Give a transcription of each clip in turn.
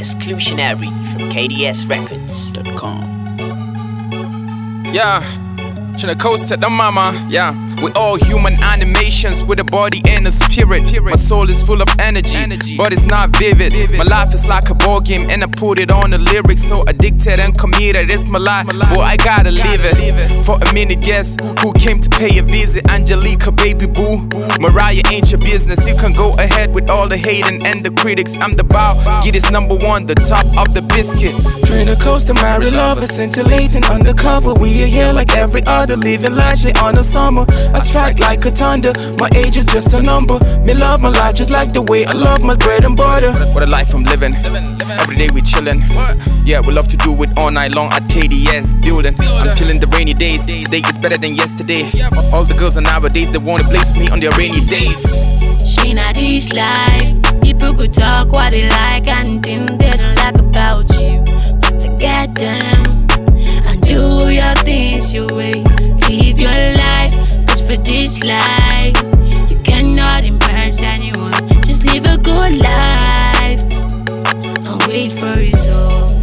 Exclusionary from KDSRecords.com. Yeah, tryna coast to the mama, yeah. We're all human animations with a body and a spirit. My soul is full of energy, but it's not vivid. My life is like a ball game and I put it on the lyrics. So addicted and committed, it's my life, boy, I gotta live it. For a minute, guess who came to pay a visit? Angelica, baby boo. Mariah ain't your business. You can go ahead with all the hating and the critics. I'm the bow, get this number one, the top of the biscuit. Tryna coast to marry lovers, scintillating undercover. We are here like every other, living largely on the summer. I strike like a thunder, my age is just a number. Me love my life just like the way I love my bread and butter. What a life I'm living, every day we chillin'. Yeah, we love to do it all night long at KDS building. I'm feeling the rainy days, today is better than yesterday. All the girls are nowadays, they wanna blaze with me on their rainy days. She not this life, people could talk what they like and things they don't like about you. But forget them and do your things your way. Live your life, cause for this life you cannot impress anyone. Just live a good life and wait for results.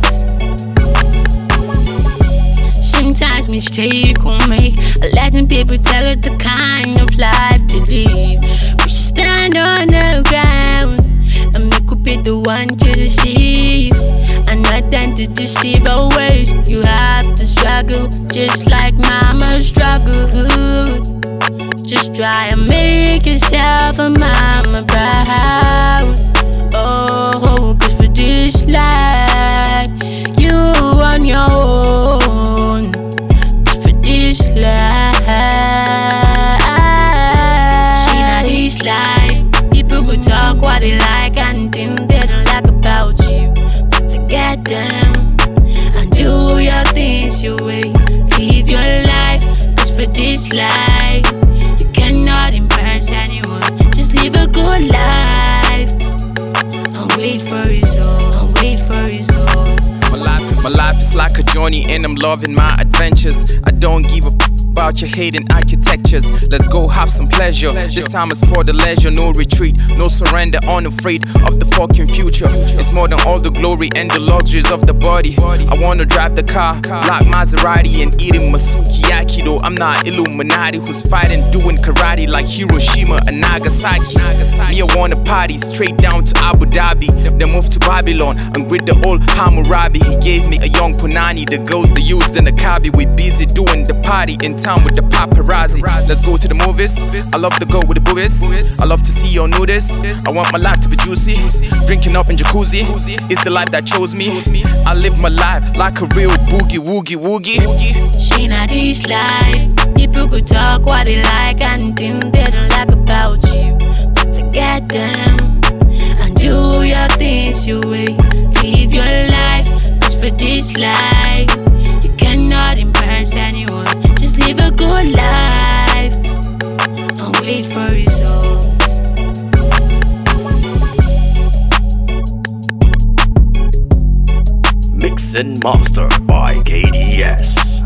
Sometimes mistake we make, letting people tell us the kind of life to live. We should stand on the ground and make up be the one to deceive, and not then to deceive our ways. You have to struggle just like mama struggled. Just try and make yourself a mama proud. Oh, cause for this life you on your own. Cause for this life, she not this life. People could talk what they like and things they don't like about you. But forget them and do your things your way. Live your life, cause for this life you cannot impress anyone. Just live a good life and wait for results, and wait for results. My life is like a journey and I'm loving my adventures. I don't give a about your hating architectures. Let's go have some pleasure. This time is for the leisure, no retreat, no surrender, unafraid of the fucking future. It's more than all the glory and the luxuries of the body. I wanna drive the car like Maserati and eating Masukiyaki. Though I'm not Illuminati who's fighting, doing karate like Hiroshima and Nagasaki. Me, I wanna party straight down to Abu Dhabi, then move to Babylon and greet the old Hammurabi. He gave me a young Punani, the gold they used in the Kabi. We busy doing the party in town with the paparazzi. Let's go to the movies. I love to go with the boobies. I love to see y'all notice. I want my life to be juicy, drinking up in jacuzzi. It's the life that chose me. I live my life like a real boogie woogie woogie. She not this life. People could talk what they like and things they don't like about you. But forget them and do your things your way. Live your life, cause for this life you cannot impress anyone. Just live a good life and wait for results. Mix and master by KDS.